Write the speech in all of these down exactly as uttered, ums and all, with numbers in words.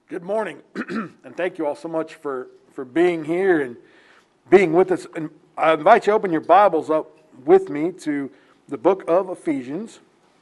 Good morning, and thank you all so much for, for being here and being with us. And I invite you to open your Bibles up with me to the book of Ephesians.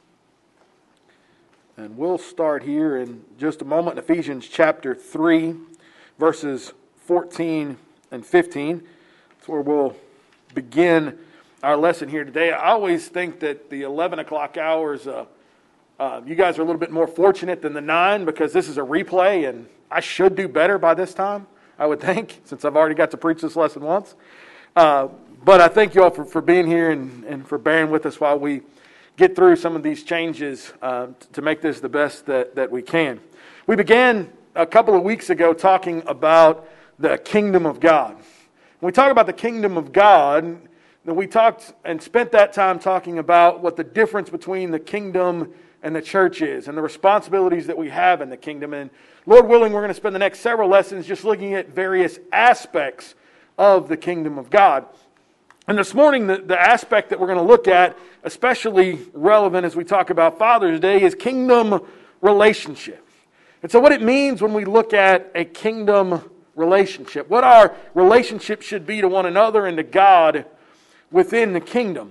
And we'll start here in just a moment, Ephesians chapter three, verses fourteen and fifteen. That's where we'll begin our lesson here today. I always think that the eleven o'clock hours, uh, uh, you guys are a little bit more fortunate than the nine because this is a replay, and I should do better by this time, I would think, since I've already got to preach this lesson once. Uh, but I thank you all for, for being here and, and for bearing with us while we get through some of these changes uh, to make this the best that, that we can. We began a couple of weeks ago talking about the kingdom of God. When we talk about the kingdom of God, we talked and spent that time talking about what the difference between the kingdom and the church is and the responsibilities that we have in the kingdom. And Lord willing, we're going to spend the next several lessons just looking at various aspects of the kingdom of God. And this morning, the, the aspect that we're going to look at, especially relevant as we talk about Father's Day, is kingdom relationship. And so what it means when we look at a kingdom relationship, what our relationship should be to one another and to God within the kingdom.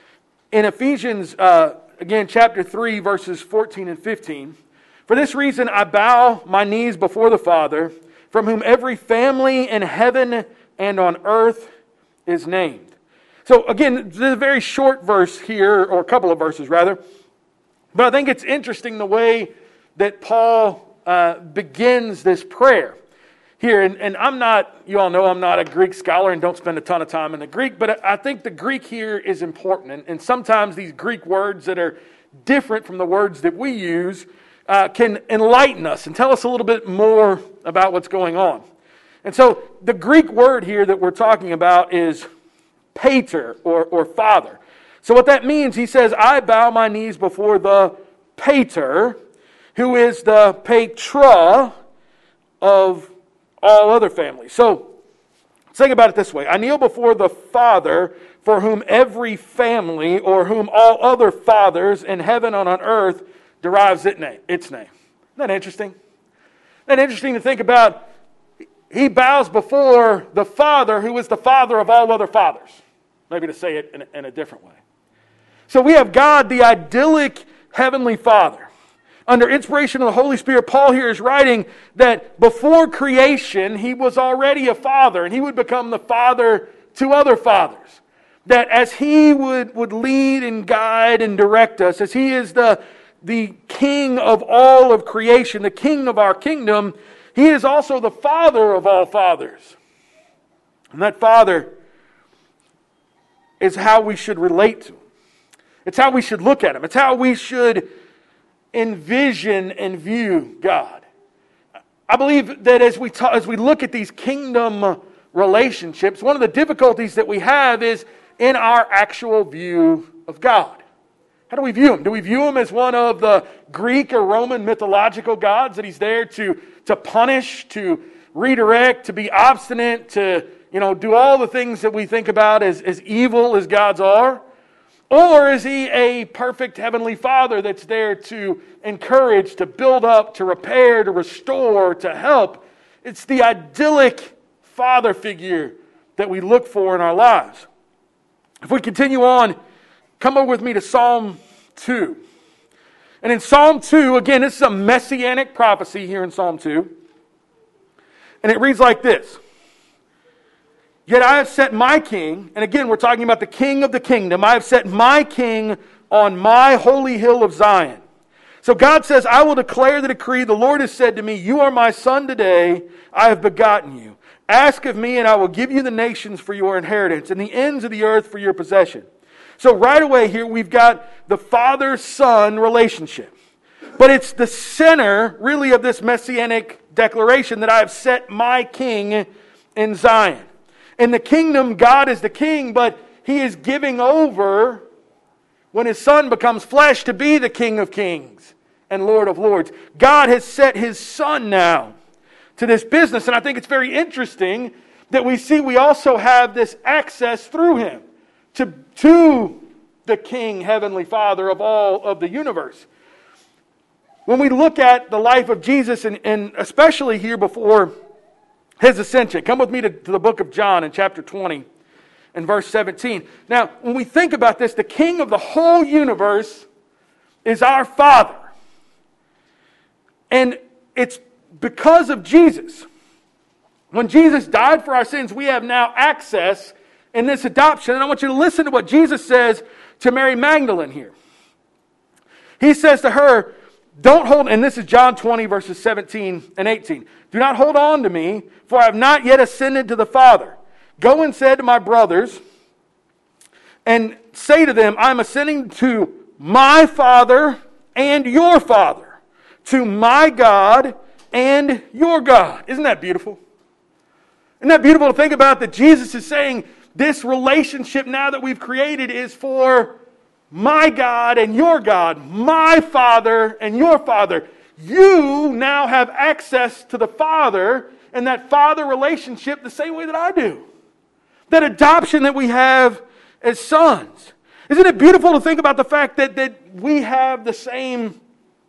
In Ephesians, uh, again, chapter three, verses fourteen and fifteen, "For this reason I bow my knees before the Father, from whom every family in heaven and on earth is named." So again, this is a very short verse here, or a couple of verses rather. But I think it's interesting the way that Paul uh, begins this prayer here. And, and I'm not, you all know I'm not a Greek scholar and don't spend a ton of time in the Greek, but I think the Greek here is important. And, and sometimes these Greek words that are different from the words that we use uh, can enlighten us and tell us a little bit more about what's going on. And so the Greek word here that we're talking about is pater, or, or father. So what that means, he says, I bow my knees before the pater, who is the petra of all other families. So think about it this way. I kneel before the Father, for whom every family, or whom all other fathers in heaven and on earth derives its name. Its name. Isn't that interesting? Isn't that interesting to think about? He bows before the Father, who is the Father of all other fathers. Maybe to say it in a, in a different way. So we have God, the idyllic heavenly Father. Under inspiration of the Holy Spirit, Paul here is writing that before creation, He was already a Father, and He would become the Father to other fathers. That as He would, would lead and guide and direct us, as He is the, the King of all of creation, the King of our kingdom, He is also the Father of all fathers. And that Father is how we should relate to Him. It's how we should look at Him. It's how we should envision and view God. I believe that as we talk, as we look at these kingdom relationships, one of the difficulties that we have is in our actual view of God. How do we view Him? Do we view Him as one of the Greek or Roman mythological gods that He's there to, to punish, to redirect, to be obstinate, to you know do all the things that we think about as, as evil as gods are? Or is He a perfect heavenly Father that's there to encourage, to build up, to repair, to restore, to help? It's the idyllic Father figure that we look for in our lives. If we continue on, come over with me to Psalm two. And in Psalm two, again, this is a messianic prophecy here in Psalm two. And it reads like this. Yet I have set my king, and again we're talking about the king of the kingdom, I have set my king on my holy hill of Zion. So God says, I will declare the decree, the Lord has said to me, you are my son today, I have begotten you. Ask of me, and I will give you the nations for your inheritance, and the ends of the earth for your possession. So right away here we've got the father-son relationship. But it's the center, really, of this messianic declaration that I have set my king in Zion. In the kingdom, God is the king, but He is giving over, when His Son becomes flesh, to be the King of kings and Lord of lords. God has set His Son now to this business, and I think it's very interesting that we see we also have this access through Him to, to the King, Heavenly Father of all of the universe. when we look at the life of Jesus, and, and especially here before his ascension. Come with me to, to the book of John in chapter twenty and verse seventeen. Now, when we think about this, the King of the whole universe is our Father. And it's because of Jesus. When Jesus died for our sins, we have now access in this adoption. And I want you to listen to what Jesus says to Mary Magdalene here. He says to her, don't hold, and this is John twenty, verses seventeen and eighteen. Do not hold on to me, for I have not yet ascended to the Father. Go and say to my brothers, and say to them, I am ascending to my Father and your Father, to my God and your God. Isn't that beautiful? Isn't that beautiful to think about that Jesus is saying this relationship now that we've created is for my God and your God, my Father and your Father. You now have access to the Father and that Father relationship the same way that I do. That adoption that we have as sons. Isn't it beautiful to think about the fact that, that we have the same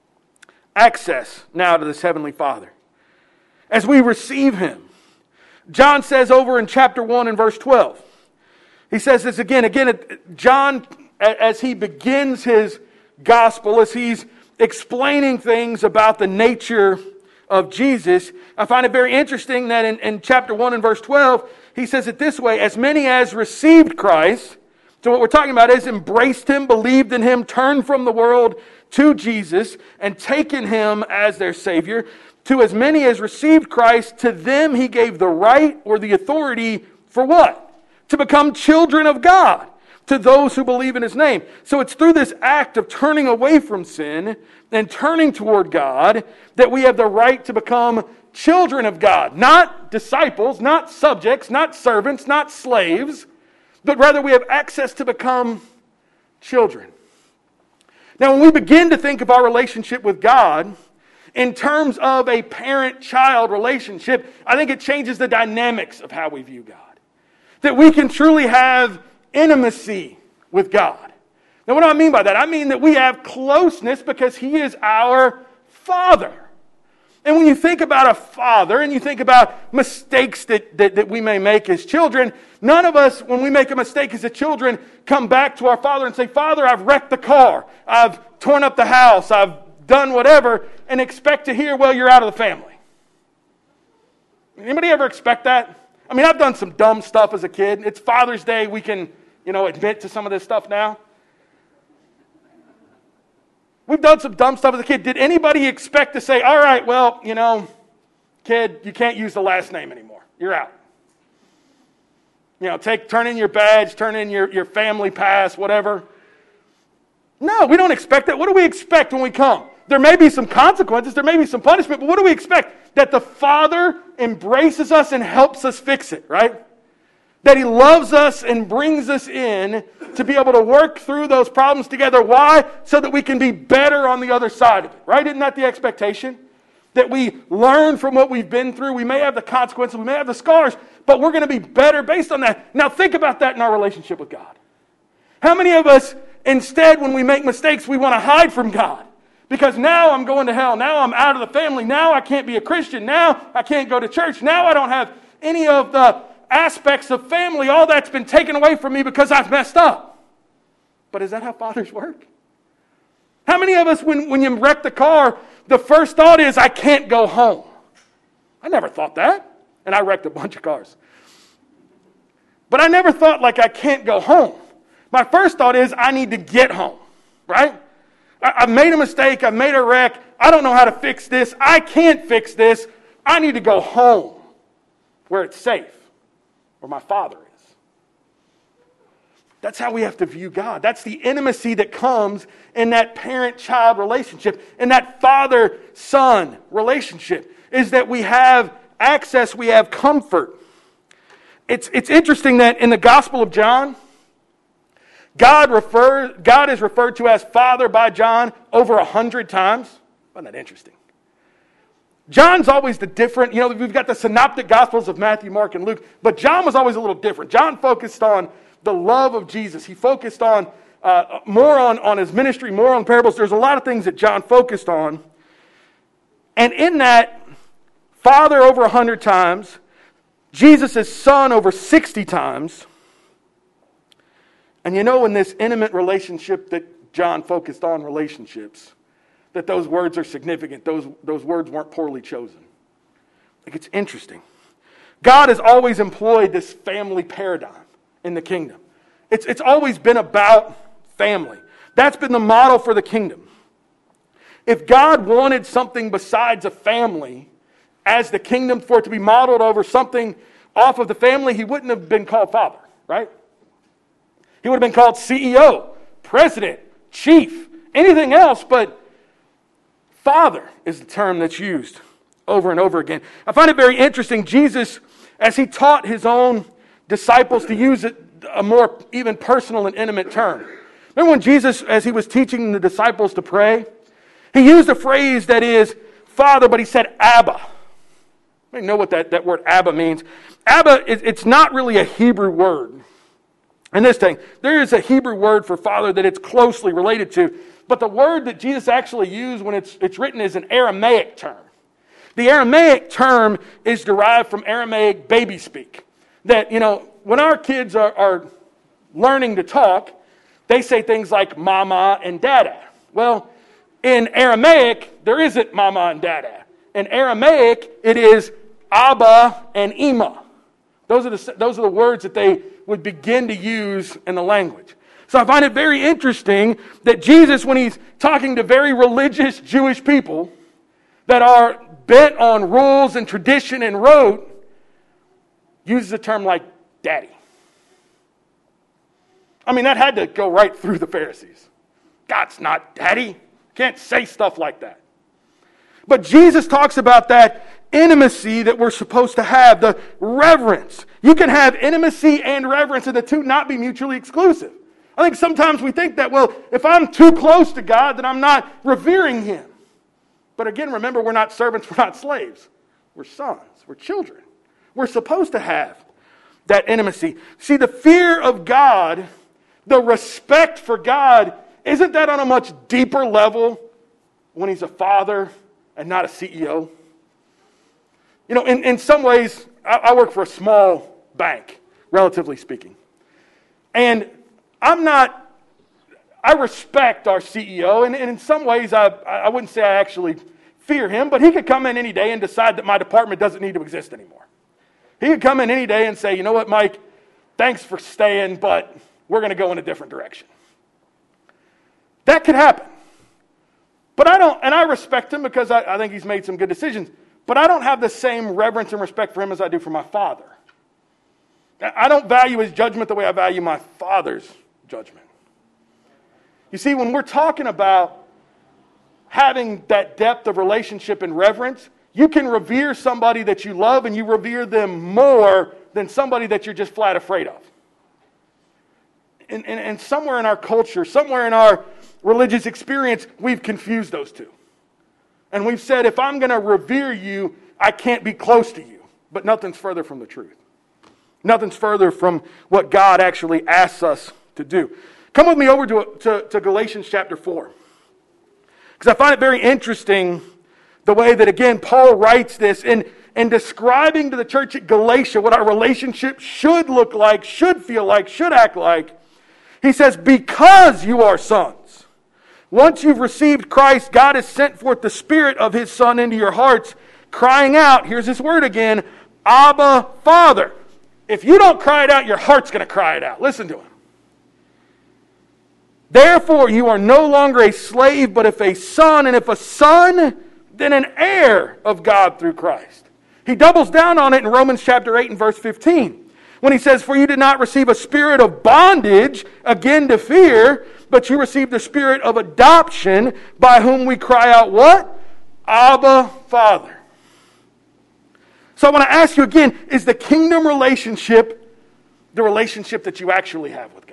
access now to this Heavenly Father as we receive Him? John says over in chapter one and verse twelve, he says this again, again, John, as he begins his gospel, as he's explaining things about the nature of Jesus, I find it very interesting that in, in chapter one and verse twelve, he says it this way, as many as received Christ, so what we're talking about is embraced Him, believed in Him, turned from the world to Jesus, and taken Him as their Savior. To as many as received Christ, to them He gave the right or the authority for what? To become children of God, to those who believe in His name. So it's through this act of turning away from sin and turning toward God that we have the right to become children of God. Not disciples, not subjects, not servants, not slaves, but rather we have access to become children. Now, when we begin to think of our relationship with God in terms of a parent-child relationship, I think it changes the dynamics of how we view God. That we can truly have intimacy with God. Now, what do I mean by that? I mean that we have closeness because He is our Father. And when you think about a father and you think about mistakes that, that, that we may make as children, none of us, when we make a mistake as a children, come back to our father and say, Father, I've wrecked the car. I've torn up the house. I've done whatever, and expect to hear, well, you're out of the family. Anybody ever expect that? I mean, I've done some dumb stuff as a kid. It's Father's Day. We can, you know, admit to some of this stuff now. We've done some dumb stuff as a kid. Did anybody expect to say, all right, well, you know, kid, you can't use the last name anymore. You're out. You know, take, turn in your badge, turn in your, your family pass, whatever. No, we don't expect that. What do we expect when we come? There may be some consequences, there may be some punishment, but what do we expect? That the Father embraces us and helps us fix it, right? That He loves us and brings us in to be able to work through those problems together. Why? So that we can be better on the other side of it, right? Isn't that the expectation? That we learn from what we've been through. We may have the consequences, we may have the scars, but we're going to be better based on that. Now think about that in our relationship with God. How many of us, instead, when we make mistakes, we want to hide from God? Because now I'm going to hell. Now I'm out of the family. Now I can't be a Christian. Now I can't go to church. Now I don't have any of the aspects of family. All that's been taken away from me because I've messed up. But is that how fathers work? How many of us, when, when you wreck the car, the first thought is, I can't go home? I never thought that. And I wrecked a bunch of cars. But I never thought, like, I can't go home. My first thought is, I need to get home. Right? I've made a mistake. I've made a wreck. I don't know how to fix this. I can't fix this. I need to go home where it's safe, where my Father is. That's how we have to view God. That's the intimacy that comes in that parent-child relationship, in that father-son relationship, is that we have access, we have comfort. It's, it's interesting that in the Gospel of John, God refer, God is referred to as Father by John over a hundred times. Isn't that interesting? John's always the different, you know, we've got the synoptic Gospels of Matthew, Mark, and Luke, but John was always a little different. John focused on the love of Jesus. He focused on uh, more on, on his ministry, more on parables. There's a lot of things that John focused on. And in that, Father over a hundred times, Jesus' Son over sixty times. And you know, in this intimate relationship that John focused on, relationships, that those words are significant. Those, those words weren't poorly chosen. Like, it's interesting. God has always employed this family paradigm in the kingdom. It's, it's always been about family. That's been the model for the kingdom. If God wanted something besides a family as the kingdom for it to be modeled over something off of the family, he wouldn't have been called father, right? He would have been called C E O, president, chief, anything else, but father is the term that's used over and over again. I find it very interesting. Jesus, as he taught his own disciples to use it, a more even personal and intimate term. Remember when Jesus, as he was teaching the disciples to pray, he used a phrase that is Father, but he said Abba. You know what that, that word Abba means. Abba, is, it's not really a Hebrew word. In this thing, there is a Hebrew word for father that it's closely related to, but the word that Jesus actually used when it's, it's written is an Aramaic term. The Aramaic term is derived from Aramaic baby speak. That, you know, when our kids are, are learning to talk, they say things like mama and dada. Well, in Aramaic, there isn't mama and dada. In Aramaic, it is Abba and Ima. Those are the, those are the words that they would begin to use in the language. So I find it very interesting that Jesus, when he's talking to very religious Jewish people that are bent on rules and tradition and rote, uses a term like daddy. I mean, that had to go right through the Pharisees. God's not daddy. Can't say stuff like that. But Jesus talks about that intimacy that we're supposed to have, the reverence. You can have intimacy and reverence and the two not be mutually exclusive. I think sometimes we think that, well, if I'm too close to God, then I'm not revering him. But again, remember, we're not servants, we're not slaves. We're sons, we're children. We're supposed to have that intimacy. See, the fear of God, the respect for God, isn't that on a much deeper level when he's a father and not a C E O? You know, in, in some ways, I, I work for a small bank, relatively speaking. And I'm not, I respect our C E O, and, and in some ways, I, I wouldn't say I actually fear him, but he could come in any day and decide that my department doesn't need to exist anymore. He could come in any day and say, you know what, Mike, thanks for staying, but we're going to go in a different direction. That could happen. But I don't, and I respect him because I, I think he's made some good decisions, but I don't have the same reverence and respect for him as I do for my father. I don't value his judgment the way I value my father's judgment. You see, when we're talking about having that depth of relationship and reverence, you can revere somebody that you love and you revere them more than somebody that you're just flat afraid of. And, and, and somewhere in our culture, somewhere in our religious experience, we've confused those two. And we've said, if I'm going to revere you, I can't be close to you. But nothing's further from the truth. Nothing's further from what God actually asks us to do. Come with me over to, to, to Galatians chapter four. Because I find it very interesting the way that, again, Paul writes this in, in describing to the church at Galatia what our relationship should look like, should feel like, should act like. He says, because you are sons. Once you've received Christ, God has sent forth the Spirit of His Son into your hearts, crying out, here's this word again, Abba, Father. If you don't cry it out, your heart's going to cry it out. Listen to him. Therefore, you are no longer a slave, but if a son, and if a son, then an heir of God through Christ. He doubles down on it in Romans chapter eight and verse fifteen. When he says, for you did not receive a spirit of bondage, again to fear, but you received the spirit of adoption, by whom we cry out, what? Abba, Father. So I want to ask you again, is the kingdom relationship the relationship that you actually have with God?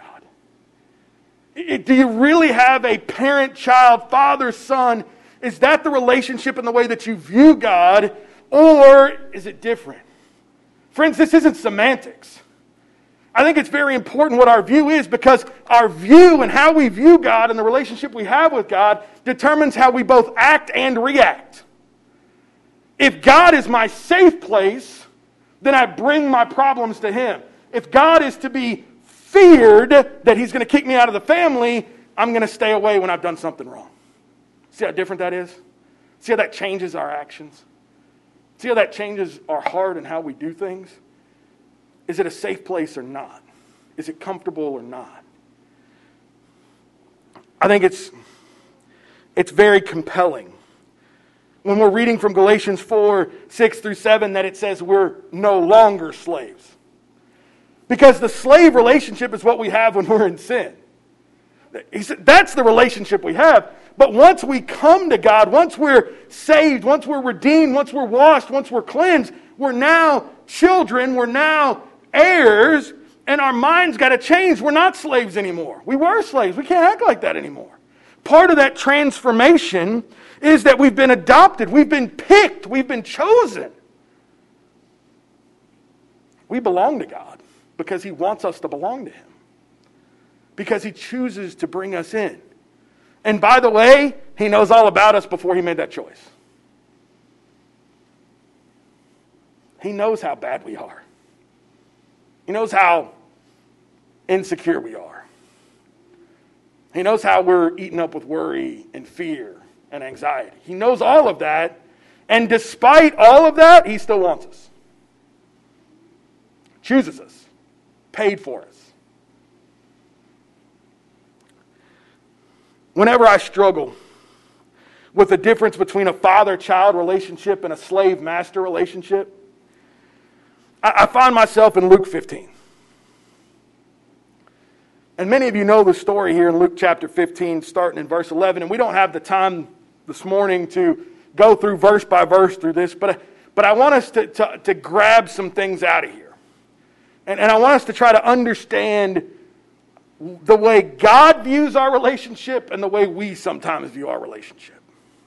Do you really have a parent, child, father, son? Is that the relationship in the way that you view God, or is it different? Friends, this isn't semantics. I think it's very important what our view is, because our view and how we view God and the relationship we have with God determines how we both act and react. If God is my safe place, then I bring my problems to Him. If God is to be feared that He's going to kick me out of the family, I'm going to stay away when I've done something wrong. See how different that is? See how that changes our actions? See how that changes our heart and how we do things? Is it a safe place or not? Is it comfortable or not? I think it's, it's very compelling when we're reading from Galatians four, six through seven, that it says we're no longer slaves. Because the slave relationship is what we have when we're in sin. He said that's the relationship we have. But once we come to God, once we're saved, once we're redeemed, once we're washed, once we're cleansed, we're now children, we're now heirs, and our minds got to change. We're not slaves anymore. We were slaves. We can't act like that anymore. Part of that transformation is that we've been adopted. We've been picked. We've been chosen. We belong to God because He wants us to belong to Him. Because He chooses to bring us in. And by the way, He knows all about us before He made that choice. He knows how bad we are. He knows how insecure we are. He knows how we're eaten up with worry and fear and anxiety. He knows all of that. And despite all of that, He still wants us. Chooses us. Paid for us. Whenever I struggle with the difference between a father-child relationship and a slave-master relationship, I, I find myself in Luke fifteen. And many of you know the story here in Luke chapter fifteen, starting in verse eleven. And we don't have the time this morning to go through verse by verse through this, but, but I want us to, to, to grab some things out of here. And, and I want us to try to understand the way God views our relationship and the way we sometimes view our relationship.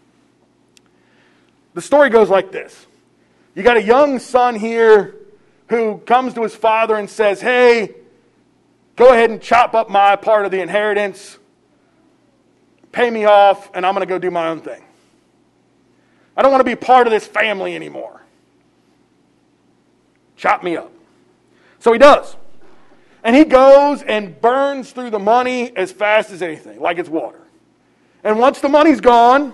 The story goes like this. You got a young son here who comes to his father and says, hey, go ahead and chop up my part of the inheritance, pay me off, and I'm going to go do my own thing. I don't want to be part of this family anymore. Chop me up. So he does. And he goes and burns through the money as fast as anything, like it's water. And once the money's gone,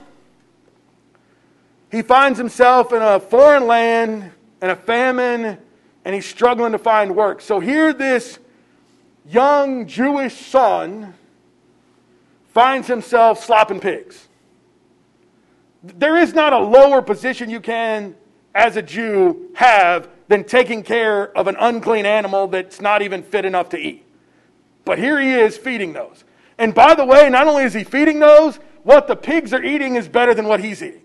he finds himself in a foreign land and a famine, and he's struggling to find work. So here this young Jewish son finds himself slopping pigs. There is not a lower position you can, as a Jew, have than taking care of an unclean animal that's not even fit enough to eat. But here he is feeding those. And by the way, not only is he feeding those, what the pigs are eating is better than what he's eating.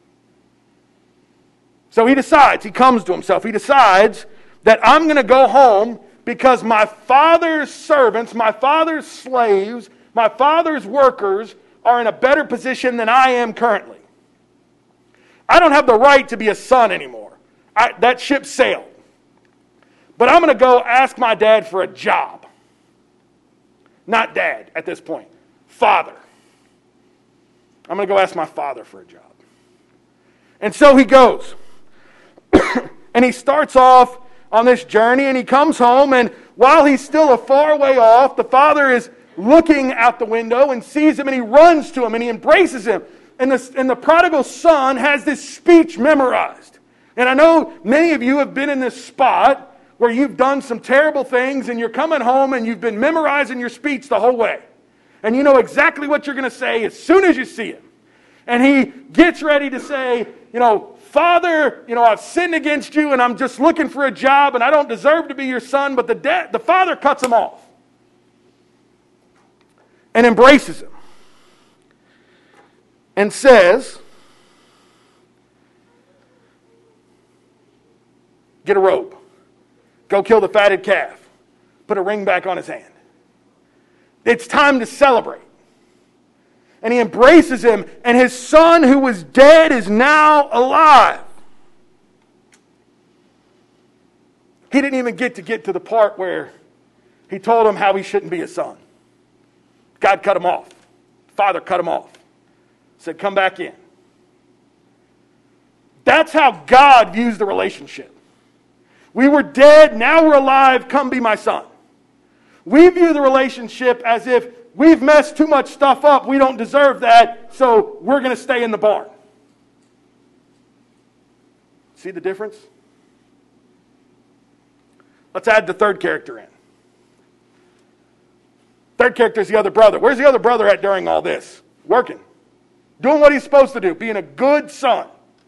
So he decides, he comes to himself, he decides that I'm going to go home because my father's servants, my father's slaves, my father's workers are in a better position than I am currently. I don't have the right to be a son anymore. I, that ship sailed. But I'm going to go ask my dad for a job. Not dad at this point. Father. I'm going to go ask my father for a job. And so he goes. And he starts off on this journey and he comes home, and while he's still a far way off, the father is looking out the window and sees him, and he runs to him and he embraces him. And the, and the prodigal son has this speech memorized. And I know many of you have been in this spot where you've done some terrible things and you're coming home and you've been memorizing your speech the whole way. And you know exactly what you're going to say as soon as you see him. And he gets ready to say, you know, Father, you know, I've sinned against you and I'm just looking for a job and I don't deserve to be your son. But the, da- the father cuts him off and embraces him and says, get a robe. Go kill the fatted calf. Put a ring back on his hand. It's time to celebrate. And he embraces him, and his son who was dead is now alive. He didn't even get to get to the part where he told him how he shouldn't be a son. God cut him off. Father cut him off. Said, come back in. That's how God views the relationship. We were dead, now we're alive, come be my son. We view the relationship as if we've messed too much stuff up, we don't deserve that, so we're going to stay in the barn. See the difference? Let's add the third character in. Third character is the other brother. Where's the other brother at during all this? Working. Doing what he's supposed to do, being a good son.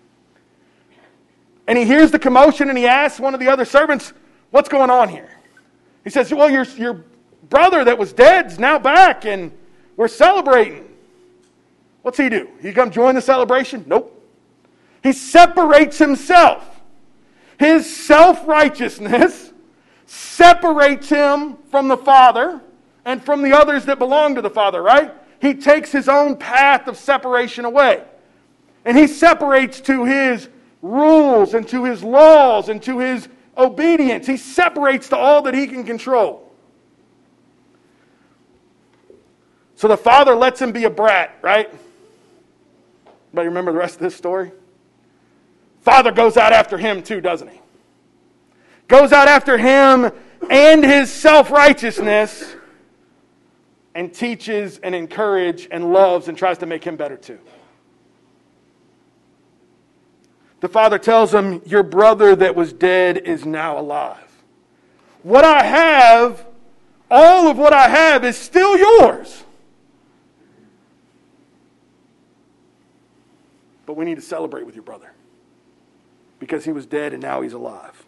And he hears the commotion and he asks one of the other servants, what's going on here? He says, well, your, your brother that was dead is now back and we're celebrating. What's he do? He come join the celebration? Nope. He separates himself. His self-righteousness separates him from the Father and from the others that belong to the Father, right? He takes his own path of separation away. And he separates to his rules and to his laws and to his obedience. He separates to all that he can control. So the father lets him be a brat, right? Anybody remember the rest of this story? Father goes out after him too, doesn't he? Goes out after him and his self-righteousness and teaches and encourages and loves and tries to make him better too. The father tells him, your brother that was dead is now alive. What I have, all of what I have is still yours. But we need to celebrate with your brother. Because he was dead and now he's alive.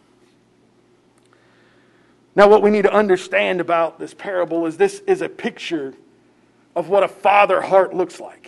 Now what we need to understand about this parable is this is a picture of what a father heart looks like.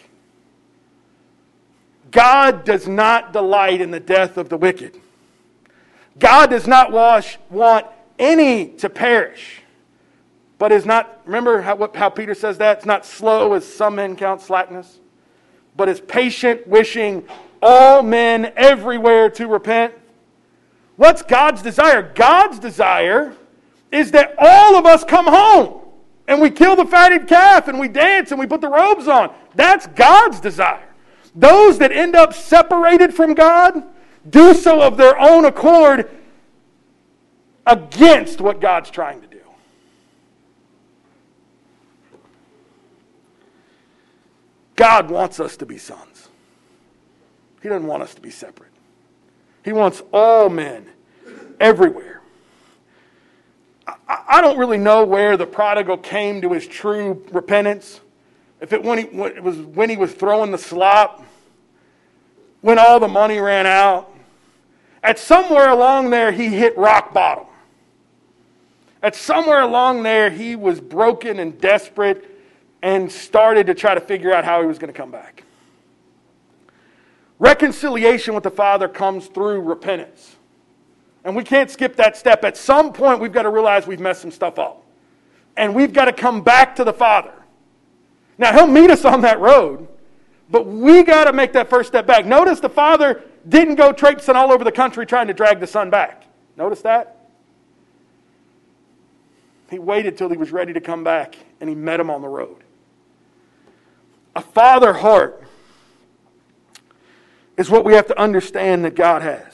God does not delight in the death of the wicked. God does not wash, want any to perish. But is not, remember how, what, how Peter says that? It's not slow as some men count slackness. But is patient, wishing all men everywhere to repent. What's God's desire? God's desire is that all of us come home. And we kill the fatted calf and we dance and we put the robes on. That's God's desire. Those that end up separated from God do so of their own accord against what God's trying to do. God wants us to be sons. He doesn't want us to be separate. He wants all men everywhere. I, I don't really know where the prodigal came to his true repentance. If it, when he, when it was when he was throwing the slop, when all the money ran out, at somewhere along there he hit rock bottom. At somewhere along there he was broken and desperate and started to try to figure out how he was going to come back. Reconciliation with the Father comes through repentance. And we can't skip that step. At some point we've got to realize we've messed some stuff up. And we've got to come back to the Father. Now, he'll meet us on that road, but we got to make that first step back. Notice the father didn't go traipsing all over the country trying to drag the son back. Notice that? He waited till he was ready to come back, and he met him on the road. A father heart is what we have to understand that God has.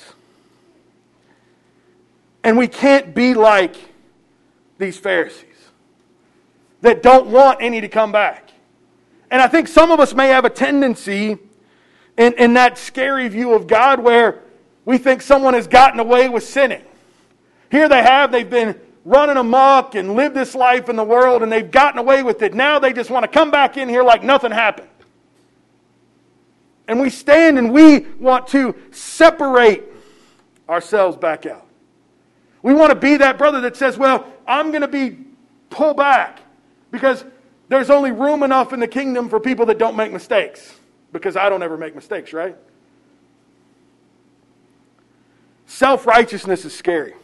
And we can't be like these Pharisees that don't want any to come back. And I think some of us may have a tendency in, in that scary view of God where we think someone has gotten away with sinning. Here they have, they've been running amok and lived this life in the world and they've gotten away with it. Now they just want to come back in here like nothing happened. And we stand and we want to separate ourselves back out. We want to be that brother that says, well, I'm going to be pulled back because there's only room enough in the kingdom for people that don't make mistakes. Because I don't ever make mistakes, right? Self-righteousness is scary.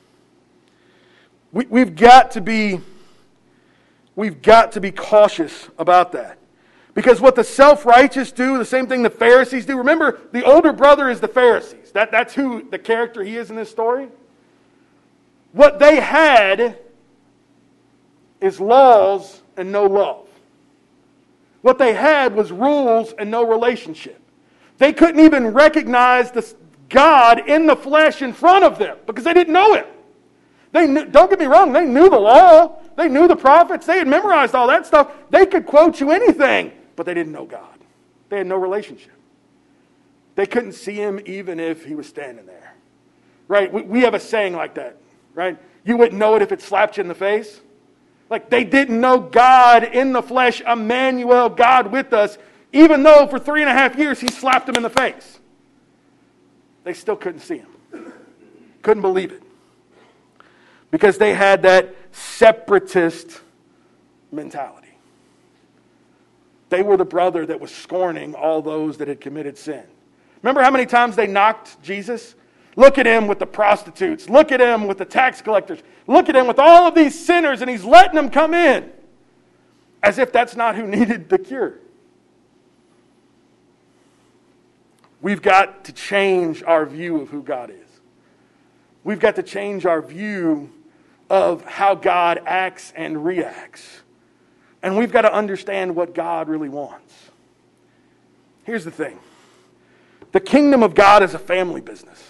We, we've got to be, we've got to be cautious about that. Because what the self-righteous do, the same thing the Pharisees do. Remember, the older brother is the Pharisees. That, that's who the character he is in this story. What they had is laws and no love. What they had was rules and no relationship. They couldn't even recognize the God in the flesh in front of them because they didn't know Him. They knew, don't get me wrong, they knew the law. They knew the prophets. They had memorized all that stuff. They could quote you anything, but they didn't know God. They had no relationship. They couldn't see Him even if He was standing there. Right? We, we have a saying like that. Right? You wouldn't know it if it slapped you in the face. Like they didn't know God in the flesh, Emmanuel, God with us, even though for three and a half years He slapped them in the face. They still couldn't see Him. Couldn't believe it. Because they had that separatist mentality. They were the brother that was scorning all those that had committed sin. Remember how many times they knocked Jesus? Look at Him with the prostitutes. Look at Him with the tax collectors. Look at Him with all of these sinners, and He's letting them come in. As if that's not who needed the cure. We've got to change our view of who God is. We've got to change our view of how God acts and reacts. And we've got to understand what God really wants. Here's the thing. The kingdom of God is a family business.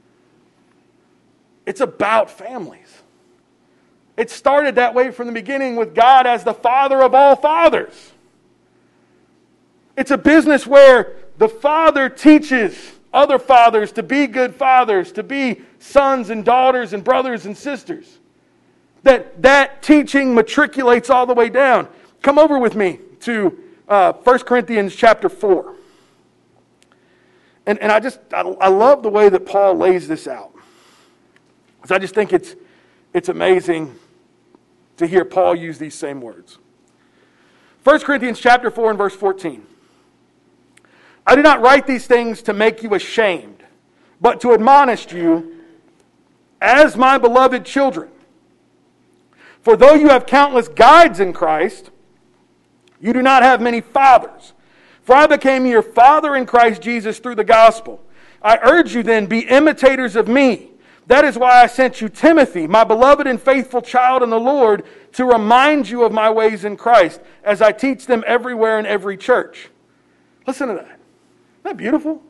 It's about families. It started that way from the beginning with God as the Father of all fathers. It's a business where the Father teaches other fathers to be good fathers, to be sons and daughters and brothers and sisters. That that teaching matriculates all the way down. Come over with me to uh, First Corinthians chapter four. And, and I just, I, I love the way that Paul lays this out. Because I just think it's, it's amazing to hear Paul use these same words. First Corinthians chapter four and verse fourteen. I do not write these things to make you ashamed, but to admonish you as my beloved children. For though you have countless guides in Christ, you do not have many fathers. For I became your father in Christ Jesus through the gospel. I urge you then, be imitators of me. That is why I sent you Timothy, my beloved and faithful child in the Lord, to remind you of my ways in Christ, as I teach them everywhere in every church. Listen to that. Isn't that beautiful?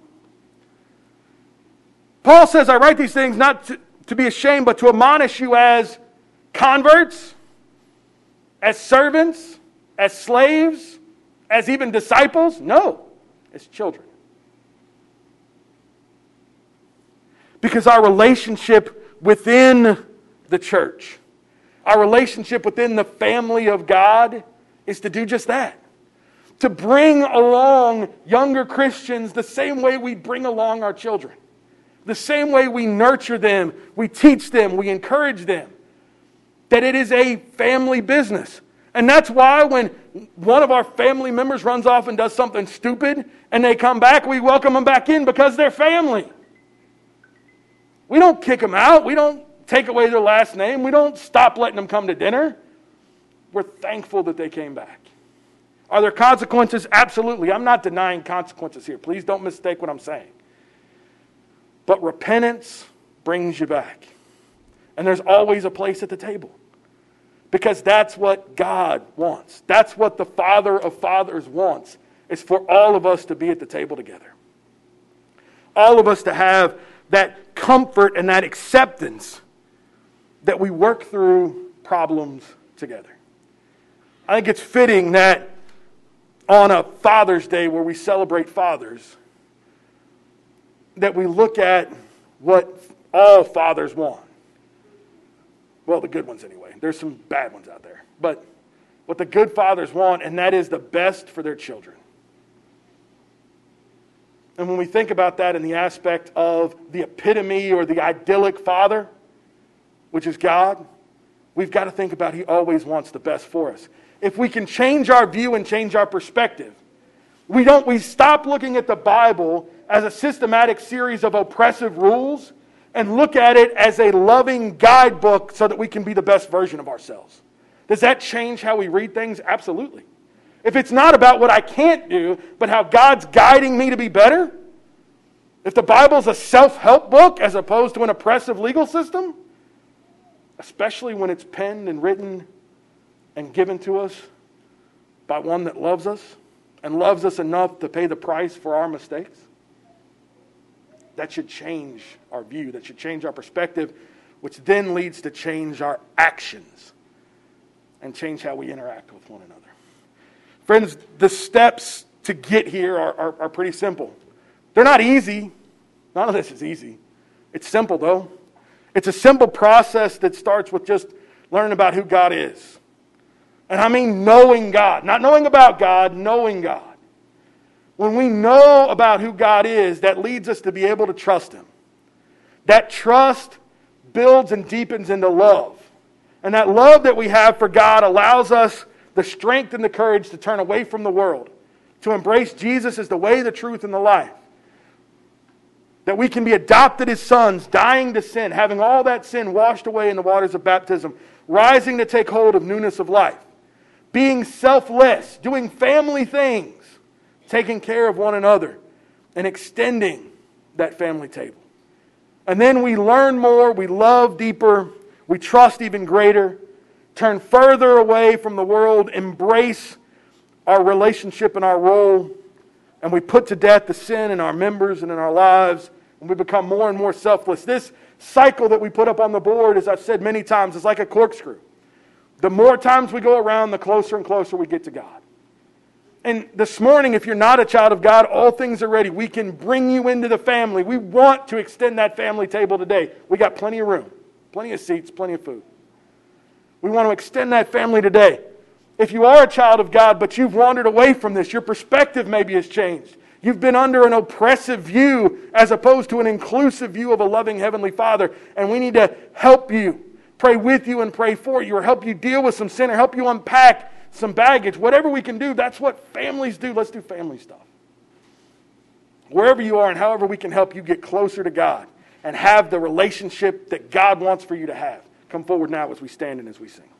Paul says, I write these things not to, to be ashamed, but to admonish you as converts, as servants, as slaves, as even disciples. No, as children. Because our relationship within the church, our relationship within the family of God is to do just that. To bring along younger Christians the same way we bring along our children. The same way we nurture them, we teach them, we encourage them. That it is a family business. And that's why when one of our family members runs off and does something stupid and they come back, we welcome them back in because they're family. We don't kick them out. We don't take away their last name. We don't stop letting them come to dinner. We're thankful that they came back. Are there consequences? Absolutely. I'm not denying consequences here. Please don't mistake what I'm saying. But repentance brings you back. And there's always a place at the table. Because that's what God wants. That's what the Father of fathers wants. Is for all of us to be at the table together. All of us to have that comfort and that acceptance that we work through problems together. I think it's fitting that on a Father's Day where we celebrate fathers, that we look at what all fathers want. Well, the good ones anyway. There's some bad ones out there. But what the good fathers want, and that is the best for their children. And when we think about that in the aspect of the epitome or the idyllic father, which is God, we've got to think about He always wants the best for us. If we can change our view and change our perspective, we don't we stop looking at the Bible as a systematic series of oppressive rules and look at it as a loving guidebook so that we can be the best version of ourselves. Does that change how we read things? Absolutely. If it's not about what I can't do, but how God's guiding me to be better, if the Bible's a self-help book as opposed to an oppressive legal system, especially when it's penned and written and given to us by one that loves us and loves us enough to pay the price for our mistakes, that should change our view, that should change our perspective, which then leads to change our actions and change how we interact with one another. Friends, the steps to get here are, are, are pretty simple. They're not easy. None of this is easy. It's simple, though. It's a simple process that starts with just learning about who God is. And I mean knowing God. Not knowing about God, knowing God. When we know about who God is, that leads us to be able to trust Him. That trust builds and deepens into love. And that love that we have for God allows us the strength and the courage to turn away from the world, to embrace Jesus as the way, the truth, and the life. That we can be adopted as sons, dying to sin, having all that sin washed away in the waters of baptism, rising to take hold of newness of life, being selfless, doing family things, taking care of one another, and extending that family table. And then we learn more, we love deeper, we trust even greater, turn further away from the world, embrace our relationship and our role, and we put to death the sin in our members and in our lives, and we become more and more selfless. This cycle that we put up on the board, as I've said many times, is like a corkscrew. The more times we go around, the closer and closer we get to God. And this morning, if you're not a child of God, all things are ready. We can bring you into the family. We want to extend that family table today. We got plenty of room, plenty of seats, plenty of food. We want to extend that family today. If you are a child of God, but you've wandered away from this, your perspective maybe has changed. You've been under an oppressive view as opposed to an inclusive view of a loving Heavenly Father. And we need to help you, pray with you and pray for you, or help you deal with some sin, or help you unpack some baggage. Whatever we can do, that's what families do. Let's do family stuff. Wherever you are and however we can help you get closer to God and have the relationship that God wants for you to have. Come forward now as we stand and as we sing.